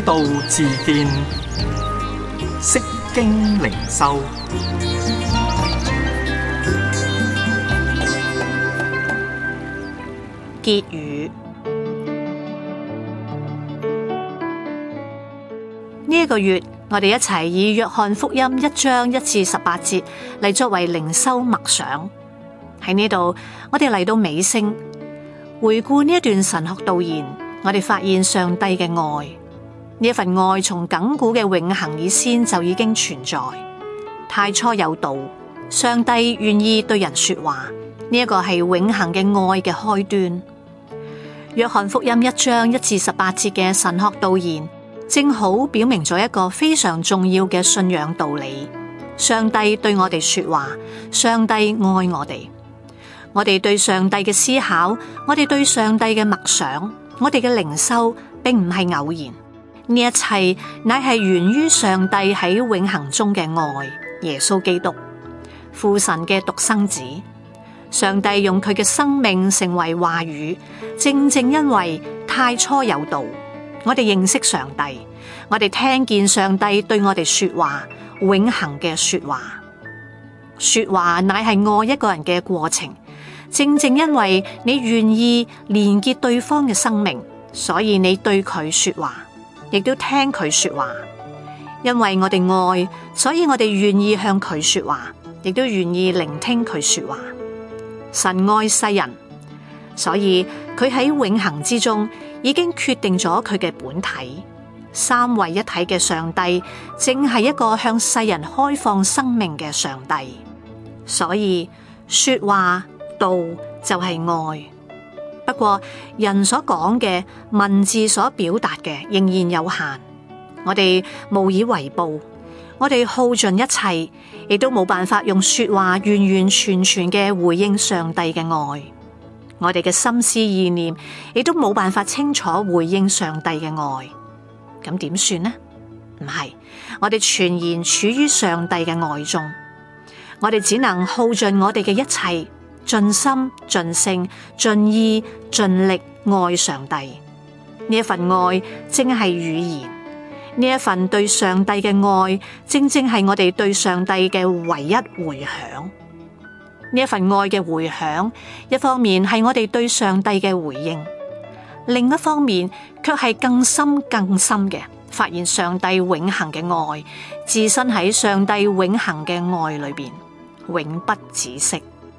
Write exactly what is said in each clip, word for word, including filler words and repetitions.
道自見，釋經靈修。 結語呢一個月，我哋一齊以約翰福音一章一至十八節嚟作為靈修默想。喺呢度，我哋嚟到尾聲，回顧呢一段神學導言，我哋發現上帝嘅愛，呢一份愛從亙古嘅永恆以先就已經存在。太初有道，上帝願意對人說話，呢一個係永恆嘅愛嘅開端。約翰福音一章一至十八節嘅神學導言，正好表明咗一個非常重要嘅信仰道理：上帝對我哋說話，上帝愛我哋。我哋對上帝嘅思考，我哋對上帝嘅默想，我哋嘅靈修，並唔係偶然。呢一切乃係源於上帝喺永恆中嘅愛，耶穌基督，父神嘅獨生子。上帝用佢嘅生命成為話語，正正因為太初有道，我哋認識上帝，我哋聽見上帝對我哋說話，永恆嘅說話。說話乃係愛一個人嘅過程，正正因為你願意連結對方嘅生命，所以你對佢說話，亦都聽佢說話。因為我哋愛，所以我哋願意向佢說話，亦都願意聆聽佢說話。神愛世人，所以佢喺永恆之中已經決定咗佢嘅本體。三位一體嘅上帝正係一個向世人開放生命嘅上帝，所以說話道就係愛。不過人所講嘅文字所表達嘅仍然有限，我哋無以為報，我哋耗盡一切，亦都冇辦法用說話完完全全嘅回應上帝嘅愛。我哋嘅心思意念亦都冇辦法清楚回應上帝嘅愛。咁點算呢？唔係，我哋全然處於上帝嘅愛中，我哋只能耗盡我哋嘅一切，盡心盡性盡意盡力愛上帝。呢一份愛正係語言，呢一份對上帝嘅愛正正係我哋對上帝嘅唯一回響。呢一份愛嘅回響，一方面係我哋對上帝嘅回應，另一方面卻係更深更深嘅發現上帝永恆嘅愛，置身喺上帝永恆嘅愛裏邊，永不止息。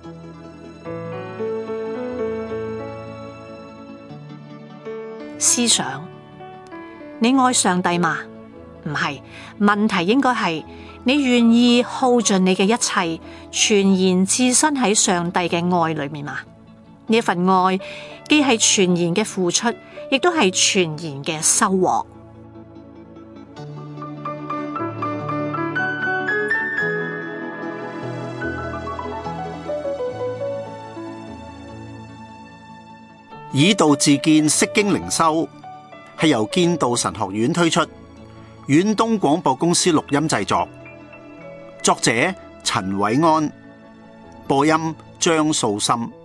思想，你愛上帝嗎？唔係，問題應該係你願意耗盡你嘅一切，全然置身喺上帝嘅愛裏面嗎？呢份愛既係全然嘅付出，亦都係全然嘅收穫。 以道自見，釋經靈修係由建道神學院推出，遠東廣播公司錄音製作，作者陳偉安，播音張素心。